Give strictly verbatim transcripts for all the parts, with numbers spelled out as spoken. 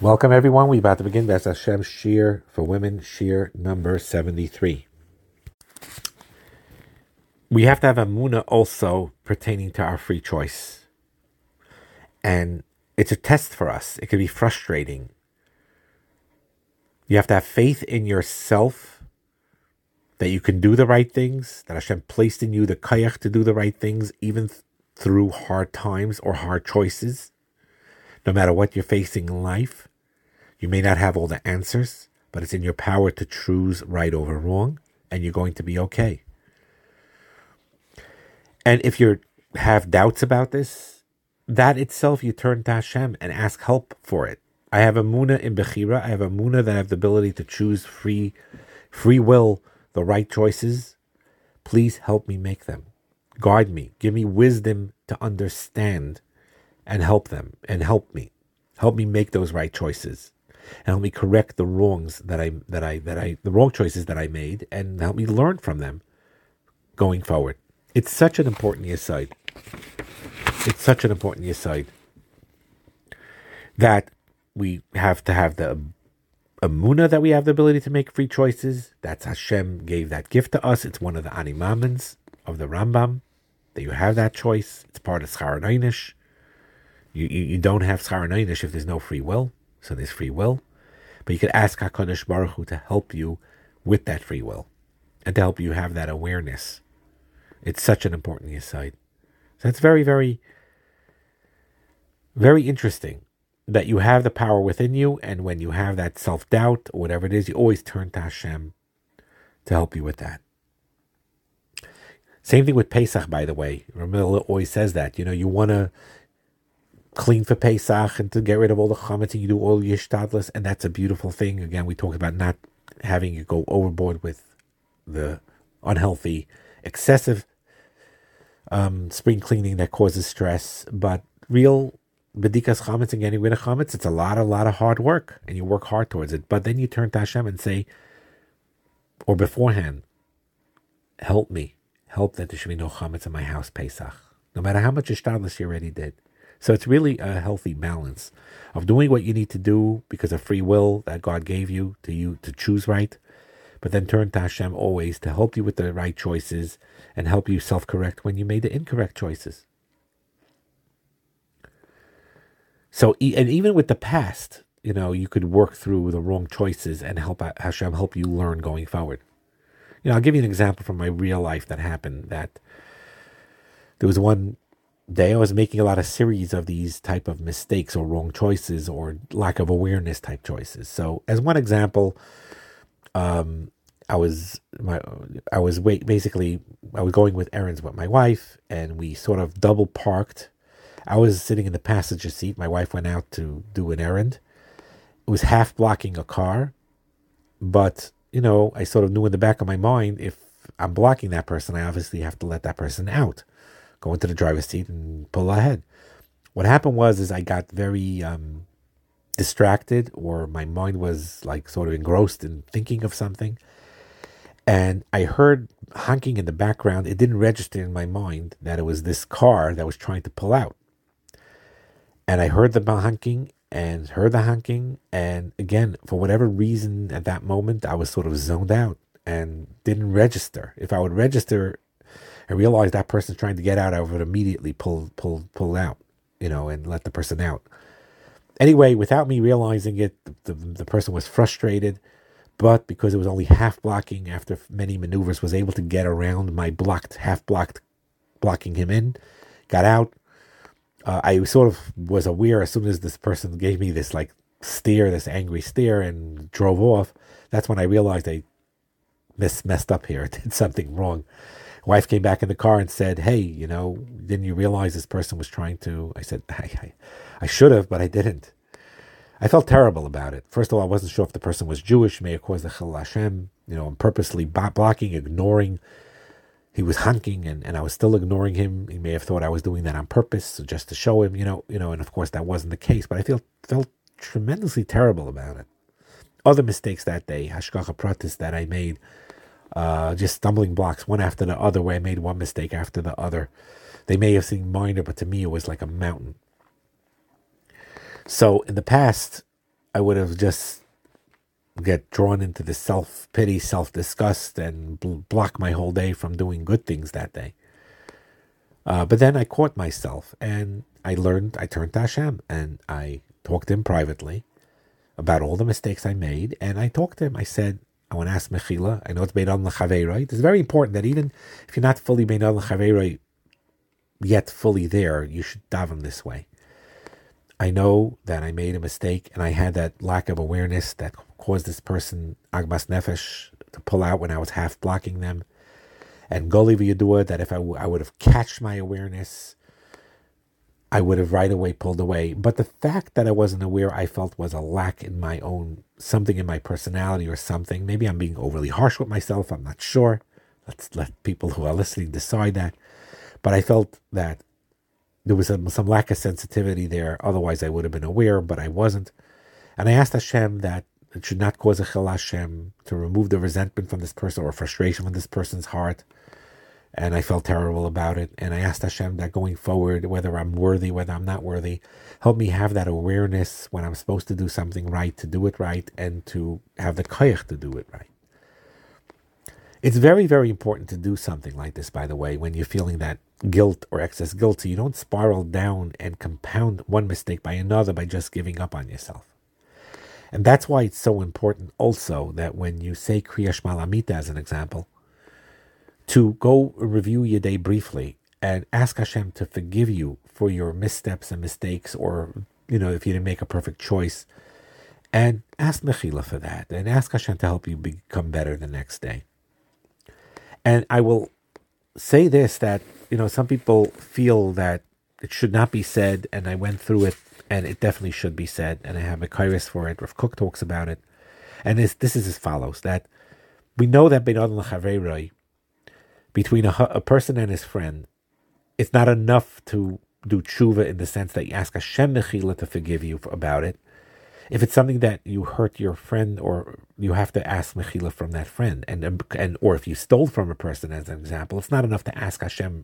Welcome, everyone. We're about to begin B'ez Hashem Shir for Women, Shir number seventy-three. We have to have a Muna also pertaining to our free choice. And it's a test for us. It can be frustrating. You have to have faith in yourself that you can do the right things, that Hashem placed in you the kayach to do the right things, even th- through hard times or hard choices. No matter what you're facing in life, you may not have all the answers, but it's in your power to choose right over wrong, and you're going to be okay. And if you have doubts about this, that itself you turn to Hashem and ask help for it. I have a muna in Bechira. I have a muna that I have the ability to choose free, free will, the right choices. Please help me make them. Guide me. Give me wisdom to understand and help them and help me. Help me make those right choices. And help me correct the wrongs that I that I that I the wrong choices that I made, and help me learn from them going forward. It's such an important yesod. It's such an important yesod that we have to have the emunah that we have the ability to make free choices. That's Hashem gave that gift to us. It's one of the animamens of the Rambam that you have that choice. It's part of Schar Neinish. You, you you don't have Schar Neinish if there's no free will. So there's free will, but you could ask HaKadosh Baruch Hu to help you with that free will and to help you have that awareness. It's such an important yesod. So it's very, very, very interesting that you have the power within you, and when you have that self-doubt or whatever it is, you always turn to Hashem to help you with that. Same thing with Pesach, by the way. Ramil always says that, you know, you want to clean for Pesach and to get rid of all the chametz, and you do all your shtadlis, and that's a beautiful thing. Again, we talked about not having you go overboard with the unhealthy, excessive um, spring cleaning that causes stress, but real bedikas chametz and getting rid of chametz, it's a lot, a lot of hard work, and you work hard towards it. But then you turn to Hashem and say, or beforehand, help me, help that there should be no chametz in my house Pesach, no matter how much shtadlis you already did. So it's really a healthy balance of doing what you need to do because of free will that God gave you to you to choose right, but then turn to Hashem always to help you with the right choices and help you self-correct when you made the incorrect choices. So, and even with the past, you know, you could work through the wrong choices and help Hashem help you learn going forward. You know, I'll give you an example from my real life that happened. That there was one day I was making a lot of series of these type of mistakes or wrong choices or lack of awareness type choices. So as one example, um, I was my I was wait, basically I was going with errands with my wife, and we sort of double parked. I was sitting in the passenger seat. My wife went out to do an errand. It was half blocking a car, but you know, I sort of knew in the back of my mind, if I'm blocking that person, I obviously have to let that person out. Go into the driver's seat and pull ahead. What happened was is I got very um, distracted, or my mind was like sort of engrossed in thinking of something. And I heard honking in the background. It didn't register in my mind that it was this car that was trying to pull out. And I heard the honking and heard the honking. And again, for whatever reason at that moment, I was sort of zoned out and didn't register. If I would register, I realized that person's trying to get out, I would immediately pull, pull, pull out, you know, and let the person out. Anyway, without me realizing it, the, the person was frustrated, but because it was only half blocking, after many maneuvers, was able to get around my blocked, half blocked, blocking him in, got out. Uh, I sort of was aware as soon as this person gave me this like stare, this angry stare, and drove off. That's when I realized I miss, messed up here, did something wrong. Wife came back in the car and said, hey, you know, didn't you realize this person was trying to... I said, I, I, I should have, but I didn't. I felt terrible about it. First of all, I wasn't sure if the person was Jewish, may have caused the Chil Hashem, you know, I'm purposely blocking, ignoring. He was honking, and, and I was still ignoring him. He may have thought I was doing that on purpose, so just to show him, you know, you know, and of course that wasn't the case, but I feel felt tremendously terrible about it. Other mistakes that day, Hashgacha Pratis that I made, Uh, just stumbling blocks, one after the other, where I made one mistake after the other. They may have seemed minor, but to me it was like a mountain. So in the past, I would have just get drawn into the self-pity, self-disgust, and bl- block my whole day from doing good things that day. Uh, but then I caught myself, and I learned, I turned to Hashem, and I talked to him privately about all the mistakes I made, and I talked to him. I said, I want to ask Mechila. I know it's Bein Adam L'Chaveiroi. It's very important that even if you're not fully Bein Adam L'Chaveiroi yet fully there, you should daven this way. I know that I made a mistake, and I had that lack of awareness that caused this person, Agbas Nefesh, to pull out when I was half blocking them. And Goli V'Yadua, that if I, w- I would have catched my awareness, I would have right away pulled away. But the fact that I wasn't aware, I felt was a lack in my own, something in my personality or something. Maybe I'm being overly harsh with myself. I'm not sure. Let's let people who are listening decide that. But I felt that there was some, some lack of sensitivity there. Otherwise, I would have been aware, but I wasn't. And I asked Hashem that it should not cause a chil Hashem, to remove the resentment from this person or frustration from this person's heart. And I felt terrible about it. And I asked Hashem that going forward, whether I'm worthy, whether I'm not worthy, help me have that awareness when I'm supposed to do something right, to do it right, and to have the koyach to do it right. It's very, very important to do something like this, by the way, when you're feeling that guilt or excess guilt, so you don't spiral down and compound one mistake by another by just giving up on yourself. And that's why it's so important also that when you say Kriya Shema Lamita, as an example, to go review your day briefly and ask Hashem to forgive you for your missteps and mistakes, or, you know, if you didn't make a perfect choice, and ask Mechila for that, and ask Hashem to help you become better the next day. And I will say this, that, you know, some people feel that it should not be said, and I went through it, and it definitely should be said, and I have a kairos for it. Rav Kook talks about it, and this, this is as follows, that we know that Bein Adam L'Chaveiroi, between a, a person and his friend, it's not enough to do tshuva in the sense that you ask Hashem Mechila to forgive you about it. If it's something that you hurt your friend, or you have to ask Mechila from that friend, and and or if you stole from a person, as an example, it's not enough to ask Hashem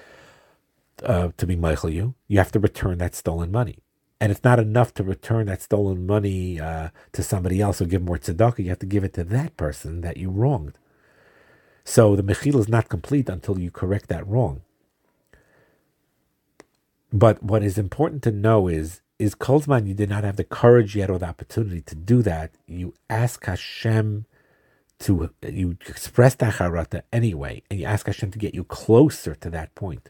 uh, to be Meichel you. You have to return that stolen money. And it's not enough to return that stolen money uh, to somebody else or give more tzedakah. You have to give it to that person that you wronged. So the mechila is not complete until you correct that wrong. But what is important to know is, is Kol Zman you did not have the courage yet or the opportunity to do that. You ask Hashem to, you express the charata anyway, and you ask Hashem to get you closer to that point.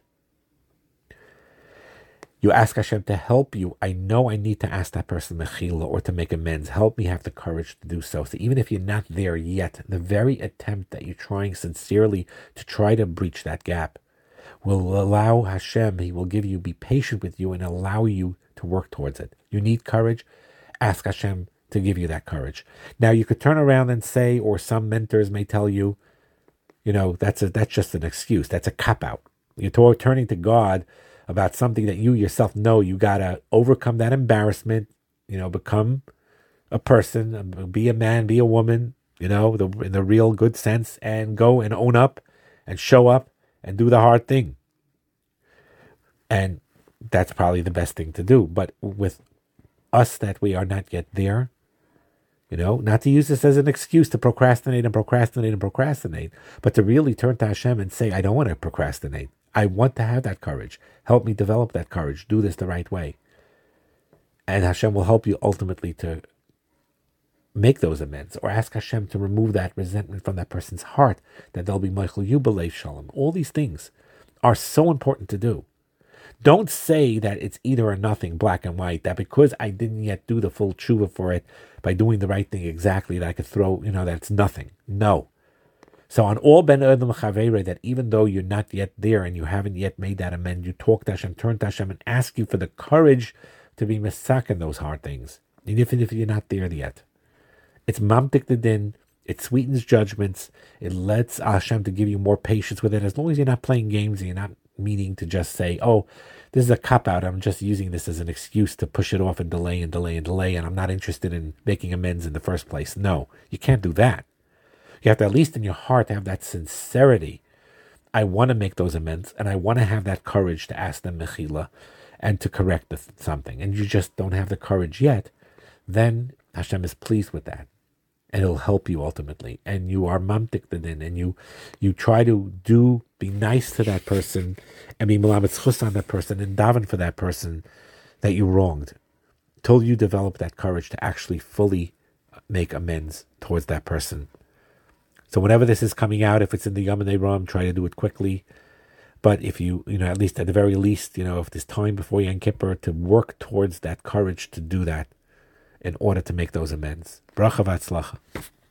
You ask Hashem to help you. I know I need to ask that person mechila or to make amends. Help me have the courage to do so. So even if you're not there yet, the very attempt that you're trying sincerely to try to breach that gap will allow Hashem, He will give you, be patient with you and allow you to work towards it. You need courage. Ask Hashem to give you that courage. Now you could turn around and say, or some mentors may tell you, you know, that's a, that's just an excuse. That's a cop-out. You're t- turning to God about something that you yourself know. You got to overcome that embarrassment, you know, become a person, be a man, be a woman, you know, the, in the real good sense, and go and own up and show up and do the hard thing. And that's probably the best thing to do. But with us that we are not yet there, you know, not to use this as an excuse to procrastinate and procrastinate and procrastinate, but to really turn to Hashem and say, I don't want to procrastinate. I want to have that courage. Help me develop that courage. Do this the right way. And Hashem will help you ultimately to make those amends, or ask Hashem to remove that resentment from that person's heart, that they'll be Meichel you b'leiv shalom. All these things are so important to do. Don't say that it's either or nothing, black and white, that because I didn't yet do the full tshuva for it by doing the right thing exactly, that I could throw, you know, that's nothing. No. So on all Ben Adam Chaveiroi, that even though you're not yet there and you haven't yet made that amend, you talk to Hashem, turn to Hashem, and ask you for the courage to be mesak in those hard things, even if you're not there yet. It's mamtik the din, it sweetens judgments, it lets Hashem to give you more patience with it, as long as you're not playing games and you're not meaning to just say, oh, this is a cop-out, I'm just using this as an excuse to push it off and delay and delay and delay, and I'm not interested in making amends in the first place. No, you can't do that. You have to, at least in your heart, have that sincerity. I want to make those amends, and I want to have that courage to ask them mechila and to correct the, something. And you just don't have the courage yet. Then Hashem is pleased with that, and it'll help you ultimately. And you are mamtik the din, and you you try to do be nice to that person, and be malamet chus on that person, and daven for that person that you wronged, till you develop that courage to actually fully make amends towards that person. So whenever this is coming out, if it's in the Yom Ram, try to do it quickly. But if you, you know, at least at the very least, you know, if there's time before Yom Kippur, to work towards that courage to do that in order to make those amends. Bracha v'atzlacha.